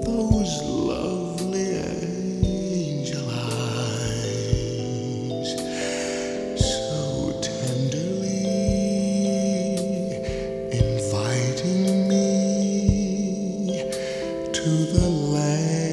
those lovely angel eyes, so tenderly inviting me to the land